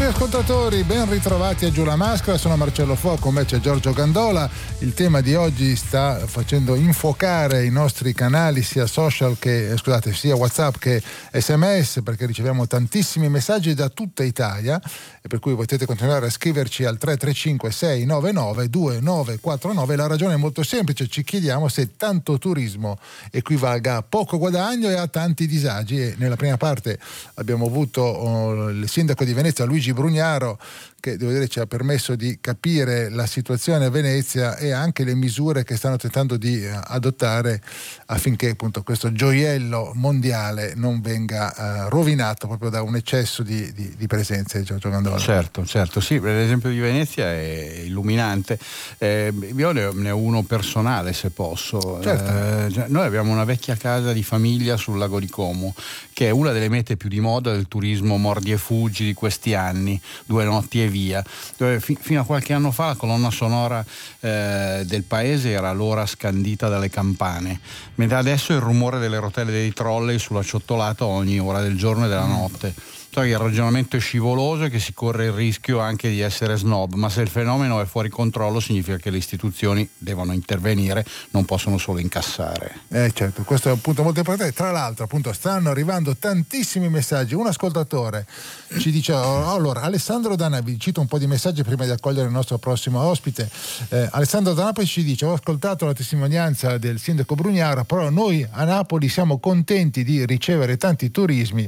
Cari ascoltatori, ben ritrovati a Giù la Maschera, sono Marcello Fo, con me c'è Giorgio Gandola. Il tema di oggi sta facendo infuocare i nostri canali sia social sia WhatsApp che SMS, perché riceviamo tantissimi messaggi da tutta Italia e per cui potete continuare a scriverci al 335 699 2949. La ragione è molto semplice, ci chiediamo se tanto turismo equivalga a poco guadagno e a tanti disagi. E nella prima parte abbiamo avuto il sindaco di Venezia, Luigi Brugnaro, che devo dire ci ha permesso di capire la situazione a Venezia e anche le misure che stanno tentando di adottare affinché appunto questo gioiello mondiale non venga rovinato proprio da un eccesso di presenze. Giorgio Gandola. Certo, sì, l'esempio di Venezia è illuminante. Io ne ho uno personale, se posso. Certo. Noi abbiamo una vecchia casa di famiglia sul lago di Como, che è una delle mete più di moda del turismo mordi e fuggi di questi anni, 2 notti e via, dove fino a qualche anno fa la colonna sonora del paese era l'ora scandita dalle campane, mentre adesso è il rumore delle rotelle dei trolley sulla ciottolata ogni ora del giorno e della notte. Il ragionamento è scivoloso e che si corre il rischio anche di essere snob, ma se il fenomeno è fuori controllo significa che le istituzioni devono intervenire, non possono solo incassare. Certo, questo è un punto molto importante. Tra l'altro appunto stanno arrivando tantissimi messaggi. Un ascoltatore ci dice, allora Alessandro da Napoli, cito un po' di messaggi prima di accogliere il nostro prossimo ospite. Alessandro da Napoli ci dice: ho ascoltato la testimonianza del sindaco Brugnaro, però noi a Napoli siamo contenti di ricevere tanti turisti,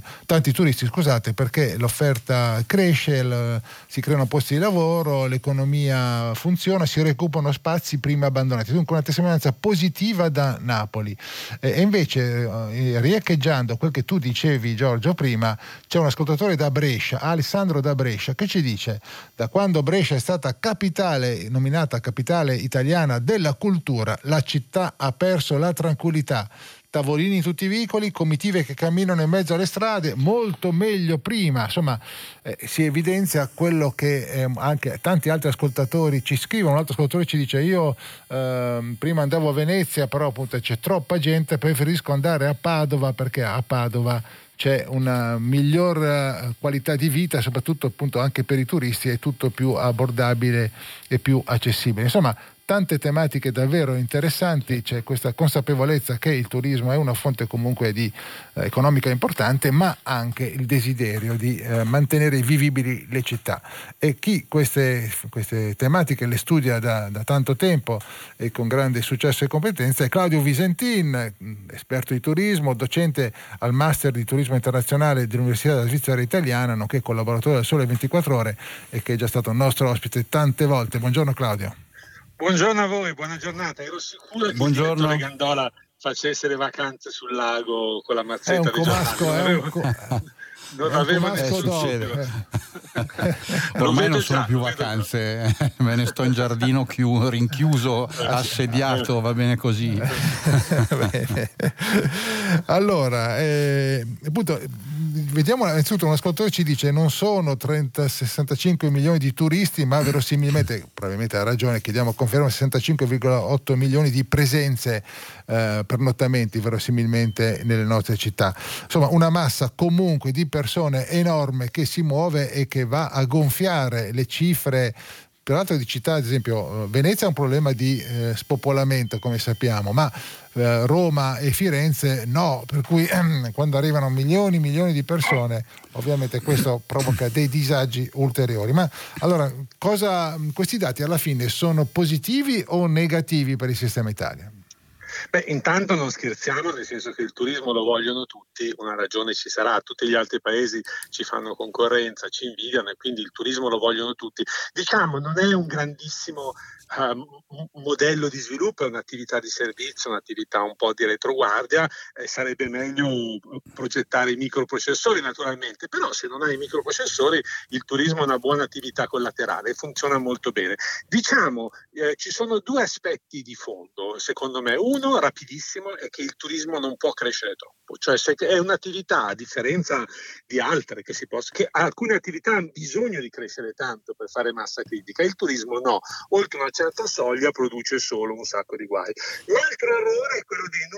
perché l'offerta cresce, si creano posti di lavoro, l'economia funziona, si recuperano spazi prima abbandonati. Dunque una testimonianza positiva da Napoli. E invece, riecheggiando quel che tu dicevi, Giorgio, prima, c'è un ascoltatore da Brescia, Alessandro da Brescia, che ci dice: da quando Brescia è stata nominata capitale italiana della cultura, la città ha perso la tranquillità. Tavolini in tutti i vicoli, comitive che camminano in mezzo alle strade, molto meglio prima. Insomma, si evidenzia quello che anche tanti altri ascoltatori ci scrivono. Un altro ascoltatore ci dice: io prima andavo a Venezia, però appunto c'è troppa gente, preferisco andare a Padova perché a Padova c'è una miglior qualità di vita, soprattutto appunto anche per i turisti, è tutto più abbordabile e più accessibile. Insomma, tante tematiche davvero interessanti. C'è questa consapevolezza che il turismo è una fonte comunque di economica importante, ma anche il desiderio di mantenere vivibili le città. E chi queste tematiche le studia da tanto tempo e con grande successo e competenza è Claudio Visentin, esperto di turismo, docente al Master di Turismo Internazionale dell'Università della Svizzera Italiana, nonché collaboratore del Sole 24 Ore e che è già stato nostro ospite tante volte. Buongiorno Claudio. Buongiorno a voi, buona giornata. Ero sicuro che il direttore Gandola facesse le vacanze sul lago con la mazzetta di giornata. Non avevo succede. Ormai non sono più vacanze, me ne sto in giardino rinchiuso, assediato, va bene così. Allora, appunto, vediamo innanzitutto un ascoltatore ci dice: non sono 60-65 milioni di turisti, ma verosimilmente, probabilmente ha ragione, chiediamo conferma, 65,8 milioni di presenze, pernottamenti verosimilmente nelle nostre città. Insomma, una massa comunque di persone enorme che si muove e che va a gonfiare le cifre. Peraltro di città, ad esempio Venezia ha un problema di spopolamento, come sappiamo, ma Roma e Firenze no, per cui quando arrivano milioni di persone, ovviamente questo provoca dei disagi ulteriori. Ma allora, questi dati alla fine sono positivi o negativi per il sistema Italia? Beh, intanto non scherziamo, nel senso che il turismo lo vogliono tutti, una ragione ci sarà, tutti gli altri paesi ci fanno concorrenza, ci invidiano e quindi il turismo lo vogliono tutti. Diciamo, non è un grandissimo modello di sviluppo, è un'attività di servizio, un'attività un po' di retroguardia, sarebbe meglio progettare i microprocessori naturalmente, però se non hai i microprocessori il turismo è una buona attività collaterale, funziona molto bene. Diciamo, ci sono 2 aspetti di fondo, secondo me. Uno, rapidissimo, è che il turismo non può crescere troppo, cioè se è un'attività, a differenza di altre che alcune attività hanno bisogno di crescere tanto per fare massa critica, il turismo no, oltre una certa soglia produce solo un sacco di guai. L'altro errore è quello dei numeri.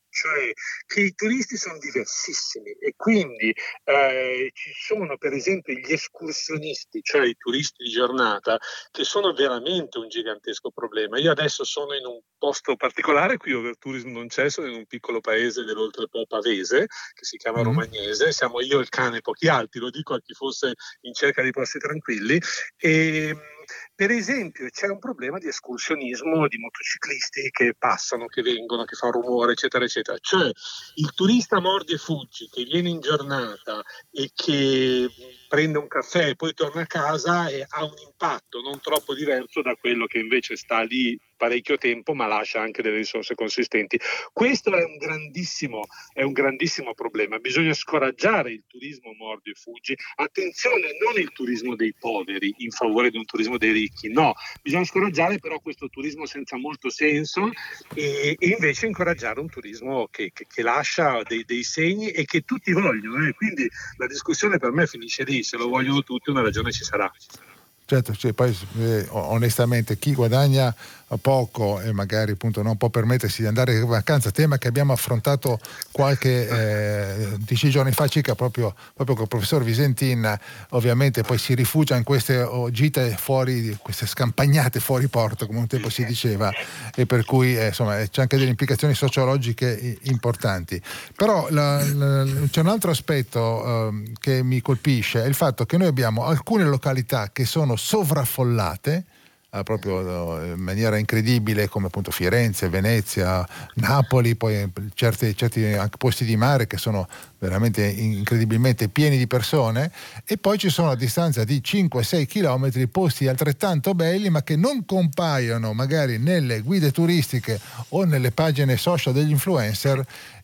cioè che i turisti sono diversissimi e quindi ci sono per esempio gli escursionisti, cioè i turisti di giornata, che sono veramente un gigantesco problema. Io adesso sono in un posto particolare, qui Overtourism non c'è, sono in un piccolo paese dell'Oltrepo Pavese che si chiama Romagnese, siamo io, il cane e pochi altri, lo dico a chi fosse in cerca di posti tranquilli, e per esempio c'è un problema di escursionismo di motociclisti che passano, che vengono, che fa rumore, eccetera eccetera, cioè il turista mordi e fuggi che viene in giornata e che prende un caffè e poi torna a casa e ha un impatto non troppo diverso da quello che invece sta lì parecchio tempo ma lascia anche delle risorse consistenti. Questo è un grandissimo problema. Bisogna scoraggiare il turismo mordi e fuggi. Attenzione, non il turismo dei poveri in favore di un turismo dei ricchi, no, bisogna scoraggiare però questo turismo senza molto senso e invece incoraggiare un turismo che lascia dei segni e che tutti vogliono. Quindi la discussione per me finisce lì, se lo vogliono tutti una ragione ci sarà. Certo, cioè, poi onestamente chi guadagna poco e magari appunto non può permettersi di andare in vacanza, tema che abbiamo affrontato qualche 10 giorni fa circa proprio con il professor Visentin, ovviamente poi si rifugia in queste gite fuori, queste scampagnate fuori porto come un tempo si diceva, e per cui insomma c'è anche delle implicazioni sociologiche importanti. Però c'è un altro aspetto che mi colpisce, è il fatto che noi abbiamo alcune località che sono sovraffollate proprio in maniera incredibile, come appunto Firenze, Venezia, Napoli, poi certi anche posti di mare che sono veramente incredibilmente pieni di persone, e poi ci sono a distanza di 5-6 chilometri posti altrettanto belli ma che non compaiono magari nelle guide turistiche o nelle pagine social degli influencer,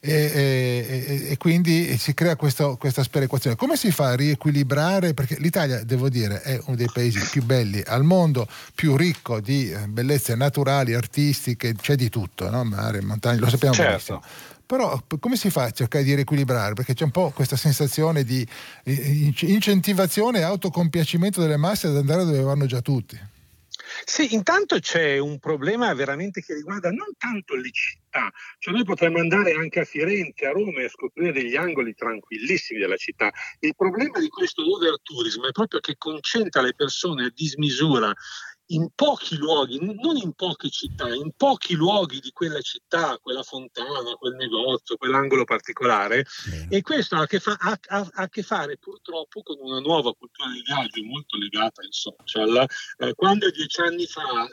e quindi si crea questa sperequazione. Come si fa a riequilibrare? Perché l'Italia, devo dire, è uno dei paesi più belli al mondo, più ricco di bellezze naturali, artistiche, c'è di tutto, no? Mare, montagne, lo sappiamo benissimo. Però come si fa a cercare di riequilibrare? Perché c'è un po' questa sensazione di incentivazione e autocompiacimento delle masse ad andare dove vanno già tutti. Sì, intanto c'è un problema veramente che riguarda non tanto le città, cioè noi potremmo andare anche a Firenze, a Roma e scoprire degli angoli tranquillissimi della città. Il problema di questo overtourism è proprio che concentra le persone a dismisura in pochi luoghi, non in poche città, in pochi luoghi di quella città, quella fontana, quel negozio, quell'angolo particolare, e questo ha a che fare purtroppo con una nuova cultura di viaggio molto legata ai social. Quando 10 anni fa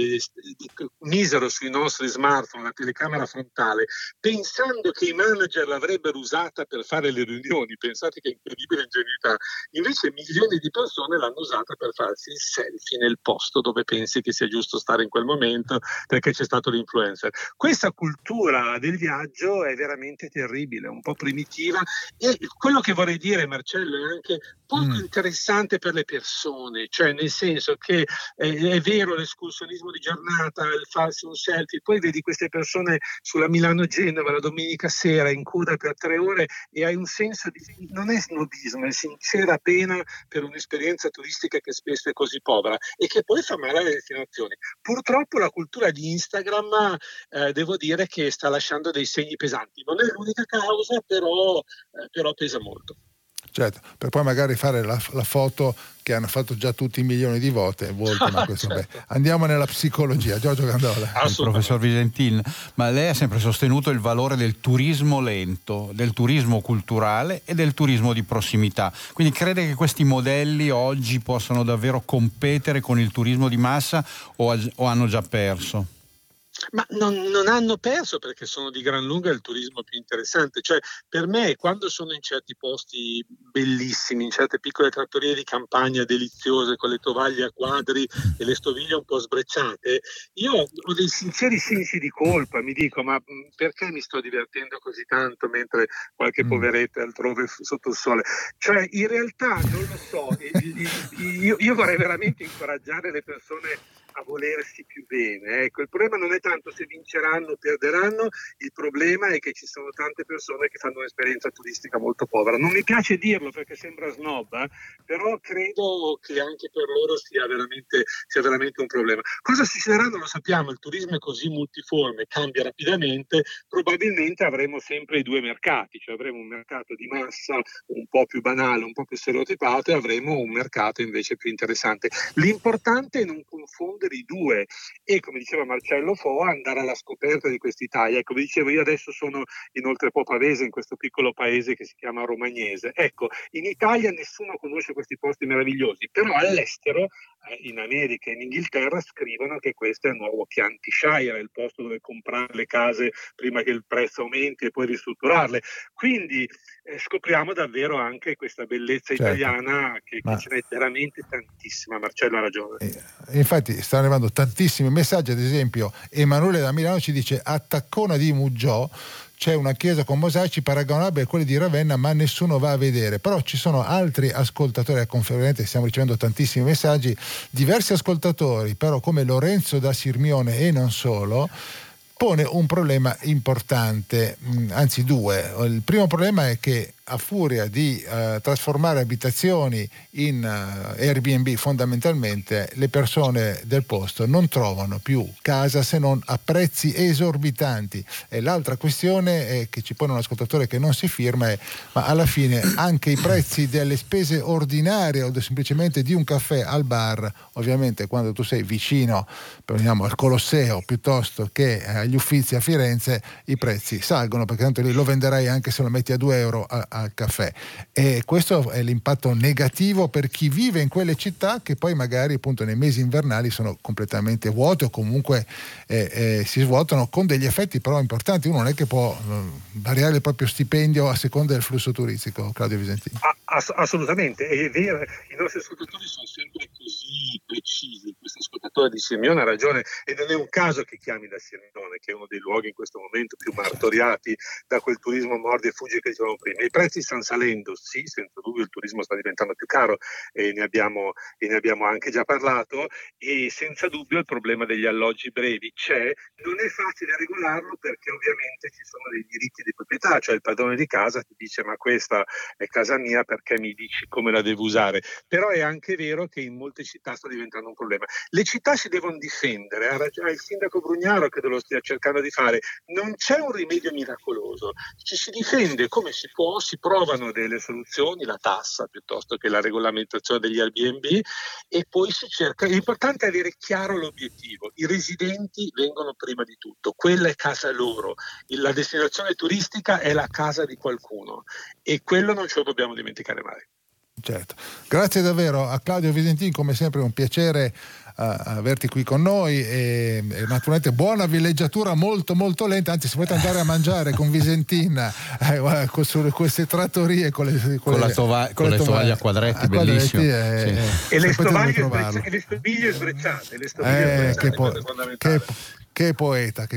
misero sui nostri smartphone la telecamera frontale, pensando che i manager l'avrebbero usata per fare le riunioni, pensate che incredibile ingenuità, invece milioni di persone l'hanno usata per farsi il selfie nel posto dove pensi che sia giusto stare in quel momento perché c'è stato l'influencer. Questa cultura del viaggio è veramente terribile, un po' primitiva, e quello che vorrei dire, Marcello, è anche poco interessante per le persone, cioè nel senso che è vero l'escursionismo di giornata, il farsi un selfie, poi vedi queste persone sulla Milano-Genova la domenica sera in coda per 3 ore e hai un senso di, non è snobismo, è sincera pena per un'esperienza turistica che spesso è così povera e che poi fa male alle destinazioni. Purtroppo la cultura di Instagram devo dire che sta lasciando dei segni pesanti, non è l'unica causa, però pesa molto. Certo, per poi magari fare la foto che hanno fatto già tutti milioni di volte, ma questo, certo. Andiamo nella psicologia. Giorgio Gandola. Il professor Visentin, ma lei ha sempre sostenuto il valore del turismo lento, del turismo culturale e del turismo di prossimità, quindi crede che questi modelli oggi possano davvero competere con il turismo di massa o hanno già perso? Ma non hanno perso, perché sono di gran lunga il turismo più interessante. Cioè, per me, quando sono in certi posti bellissimi, in certe piccole trattorie di campagna deliziose con le tovaglie a quadri e le stoviglie un po' sbrecciate, io ho dei sinceri sensi di colpa, mi dico ma perché mi sto divertendo così tanto mentre qualche poveretta altrove sotto il sole? Cioè, in realtà non lo so, io vorrei veramente incoraggiare le persone a volersi più bene. Ecco, il problema non è tanto se vinceranno o perderanno, il problema è che ci sono tante persone che fanno un'esperienza turistica molto povera. Non mi piace dirlo perché sembra snob, però credo che anche per loro sia veramente un problema. Cosa succederà non lo sappiamo, il turismo è così multiforme, cambia rapidamente, probabilmente avremo sempre i due mercati, cioè avremo un mercato di massa un po' più banale, un po' più stereotipato, e avremo un mercato invece più interessante. L'importante è non confondere i due e, come diceva Marcello Foa, andare alla scoperta di quest'Italia. Come dicevo, io adesso sono in Oltrepo Pavese, in questo piccolo paese che si chiama Romagnese. Ecco, in Italia nessuno conosce questi posti meravigliosi, però all'estero, in America e in Inghilterra, scrivono che questo è il nuovo Chianti-Shire, è il posto dove comprare le case prima che il prezzo aumenti e poi ristrutturarle. Quindi scopriamo davvero anche questa bellezza italiana che ce n'è veramente tantissima. Marcello ha ragione. Infatti stanno arrivando tantissimi messaggi, ad esempio Emanuele da Milano ci dice: a Taccona di Muggiò c'è una chiesa con mosaici paragonabile a quelli di Ravenna, ma nessuno va a vedere. Però ci sono altri ascoltatori, a conferenza stiamo ricevendo tantissimi messaggi, diversi ascoltatori, però come Lorenzo da Sirmione e non solo, pone un problema importante, anzi due. Il primo problema è che a furia di trasformare abitazioni in Airbnb, fondamentalmente le persone del posto non trovano più casa se non a prezzi esorbitanti. E l'altra questione è che ci pone un ascoltatore che non si firma è: ma alla fine anche i prezzi delle spese ordinarie o semplicemente di un caffè al bar, ovviamente quando tu sei vicino, prendiamo al Colosseo piuttosto che agli Uffizi a Firenze, i prezzi salgono, perché tanto lì lo venderai anche se lo metti a 2 euro al caffè. E questo è l'impatto negativo per chi vive in quelle città, che poi magari appunto nei mesi invernali sono completamente vuote o comunque si svuotano, con degli effetti però importanti. Uno non è che può variare il proprio stipendio a seconda del flusso turistico. Claudio Visentini. Assolutamente, è vero, i nostri ascoltatori sono sempre così precisi. Questo ascoltatore di Sirmione ha ragione, e non è un caso che chiami da Sirmione, che è uno dei luoghi in questo momento più martoriati da quel turismo mordi e fuggi che dicevamo prima. I prezzi stanno salendo, sì, senza dubbio il turismo sta diventando più caro, e ne abbiamo anche già parlato, e senza dubbio il problema degli alloggi brevi c'è. Non è facile regolarlo perché ovviamente ci sono dei diritti di proprietà, cioè il padrone di casa ti dice: ma questa è casa mia, perché mi dici come la devo usare? Però è anche vero che in molte città sta diventando un problema. Le città si devono difendere, ha ragione il sindaco Brugnaro, che lo stia cercando di fare. Non c'è un rimedio miracoloso, ci si difende come si può, si provano delle soluzioni, la tassa piuttosto che la regolamentazione degli Airbnb, e poi si cerca. L'importante è avere chiaro l'obiettivo. I residenti vengono prima di tutto, quella è casa loro, la destinazione turistica è la casa di qualcuno, e quello non ce lo dobbiamo dimenticare mai. Certo, grazie davvero a Claudio Visentini, come sempre un piacere averti qui con noi, e naturalmente buona villeggiatura, molto molto lenta, anzi se volete andare a mangiare con Visentin su queste trattorie con le tovaglie a quadretti, bellissime, e le stoviglie sbrecciate, che poeta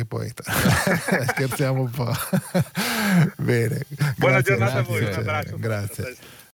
scherziamo un po'. Bene, buona giornata a voi, un abbraccio. Grazie.